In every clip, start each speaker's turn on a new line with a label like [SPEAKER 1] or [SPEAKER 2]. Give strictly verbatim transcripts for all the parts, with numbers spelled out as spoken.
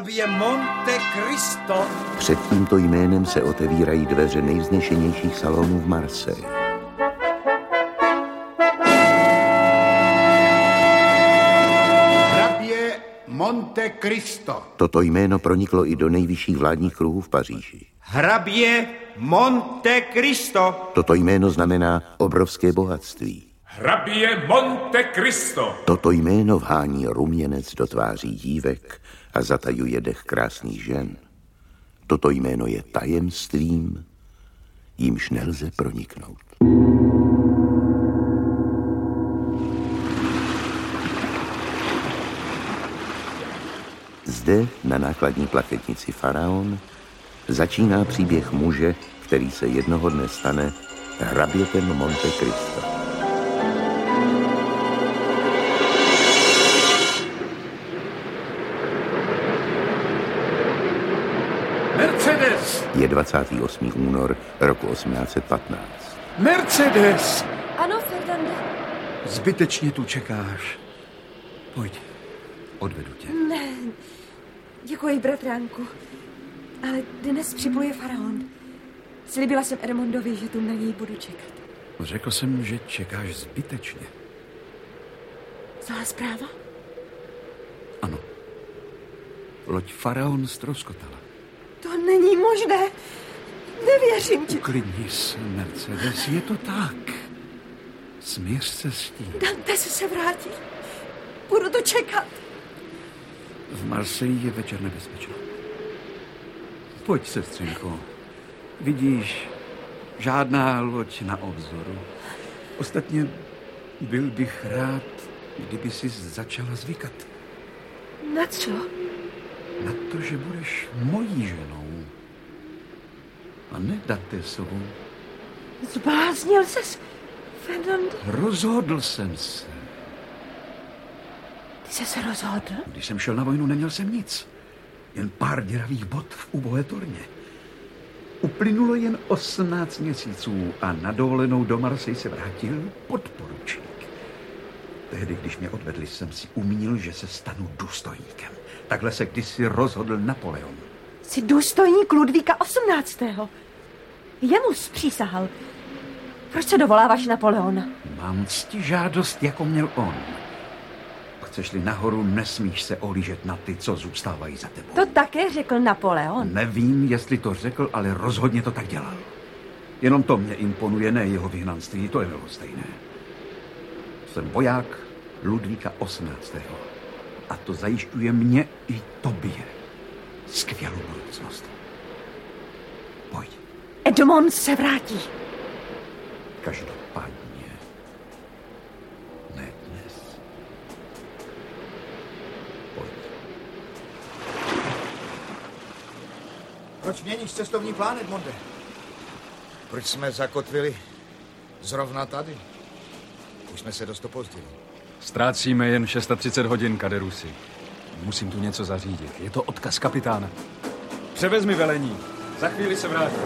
[SPEAKER 1] Hrabě Monte Cristo.
[SPEAKER 2] Před tímto jménem se otevírají dveře nejvznešenějších salonů v Marseille.
[SPEAKER 3] Hrabě Monte Cristo.
[SPEAKER 2] Toto jméno proniklo i do nejvyšších vládních kruhů v Paříži.
[SPEAKER 1] Hrabě Monte Cristo.
[SPEAKER 2] Toto jméno znamená obrovské bohatství.
[SPEAKER 4] Hrabě Monte Cristo.
[SPEAKER 2] Toto jméno vhání ruměnec do tváří dívek a zatajuje dech krásných žen. Toto jméno je tajemstvím, jímž nelze proniknout. Zde, na nákladní plachetnici Faraon, začíná příběh muže, který se jednoho dne stane hrabětem Monte Cristo.
[SPEAKER 3] Mercedes!
[SPEAKER 2] Je dvacátého osmého února roku osmnáct set patnáct.
[SPEAKER 3] Mercedes!
[SPEAKER 5] Ano, Ferdinande.
[SPEAKER 3] Zbytečně tu čekáš. Pojď, odvedu tě.
[SPEAKER 5] Ne, děkuji, bratránku. Ale dnes připluje Faraon. Slíbila jsem Edmondovi, že tu na něj budu čekat.
[SPEAKER 3] Řekl jsem, že čekáš zbytečně.
[SPEAKER 5] Zlá zpráva?
[SPEAKER 3] Ano. Loď Faraon ztroskotala.
[SPEAKER 5] To není možné. Nevěřím ti.
[SPEAKER 3] Uklidni se, Mercedes, je to tak. Smíř se s tím.
[SPEAKER 5] Dantes se vrátí. Budu to čekat.
[SPEAKER 3] V Marseille je večer nebezpečný. Pojď, sestřenko. Vidíš, žádná loď na obzoru. Ostatně byl bych rád, kdyby si začala zvykat.
[SPEAKER 5] Na co?
[SPEAKER 3] Na to, že budeš mojí ženou. A ne Dantesovou.
[SPEAKER 5] Zbláznil ses, Fernando?
[SPEAKER 3] Rozhodl jsem se.
[SPEAKER 5] Ty jsi se rozhodl?
[SPEAKER 3] Když jsem šel na vojnu, neměl jsem nic. Jen pár děravých bot v ubohé torně. Uplynulo jen osmnáct měsíců a na dovolenou do Marseille se vrátil podporučík. Tehdy, když mě odvedli, jsem si umínil, že se stanu důstojníkem. Takhle se kdysi rozhodl Napoleon.
[SPEAKER 5] Jsi důstojník Ludvíka osmnáctého. Jemu zpřísahal. Proč se dovoláváš Napoleona?
[SPEAKER 3] Mám ctižádost, jako měl on. Chceš-li nahoru, nesmíš se ohlížet na ty, co zůstávají za tebou.
[SPEAKER 5] To také řekl Napoleon.
[SPEAKER 3] Nevím, jestli to řekl, ale rozhodně to tak dělal. Jenom to mě imponuje, ne jeho vyhnanství, to je stejné. Jsem voják Ludvíka osmnáctého. A to zajišťuje mě i tobě skvělou budoucnost. Pojď.
[SPEAKER 5] Edmond se vrátí.
[SPEAKER 3] Každopádně. Ne dnes. Pojď.
[SPEAKER 6] Proč měníš cestovní plán, Edmonde? Proč jsme zakotvili zrovna tady? Už jsme se dost opozdili.
[SPEAKER 7] Ztrácíme jen třicet šest hodin, Kaderusi. Musím tu něco zařídit. Je to odkaz kapitána. Převezmi velení. Za chvíli se vrátím.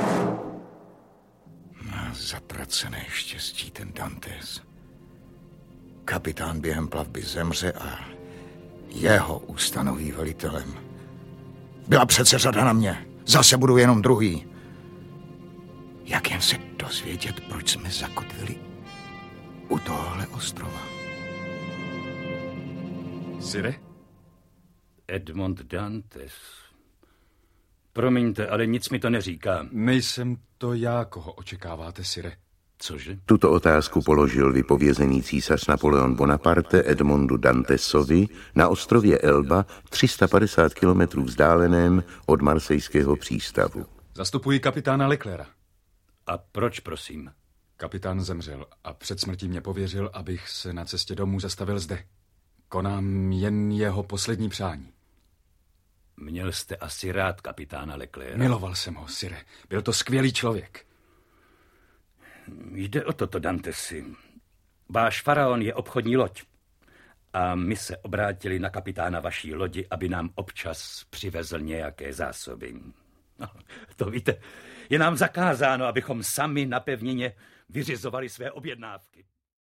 [SPEAKER 6] Má zatracené štěstí ten Dantes. Kapitán během plavby zemře a jeho ustanoví velitelem. Byla přece řada na mě. Zase budu jenom druhý. Jak jen se dozvědět, proč jsme zakotvili u tohohle ostrova.
[SPEAKER 7] Sire?
[SPEAKER 8] Edmond Dantes. Promiňte, ale nic mi to neříká.
[SPEAKER 7] Nejsem to já, koho očekáváte, Sire.
[SPEAKER 8] Cože?
[SPEAKER 2] Tuto otázku položil vypovězený císař Napoleon Bonaparte Edmondu Dantesovi na ostrově Elba, tři sta padesát kilometrů vzdáleném od marsejského přístavu.
[SPEAKER 7] Zastupuji kapitána Leclerca.
[SPEAKER 8] A proč, prosím?
[SPEAKER 7] Kapitán zemřel a před smrtí mě pověřil, abych se na cestě domů zastavil zde. Konám jen jeho poslední přání.
[SPEAKER 8] Měl jste asi rád kapitána Leclerca.
[SPEAKER 7] Miloval jsem ho, Sire. Byl to skvělý člověk.
[SPEAKER 8] Jde o toto, Dantesi. Váš faraon je obchodní loď. A my se obrátili na kapitána vaší lodi, aby nám občas přivezl nějaké zásoby. No, to víte, je nám zakázáno, abychom sami na pevnině vyřizovali své objednávky.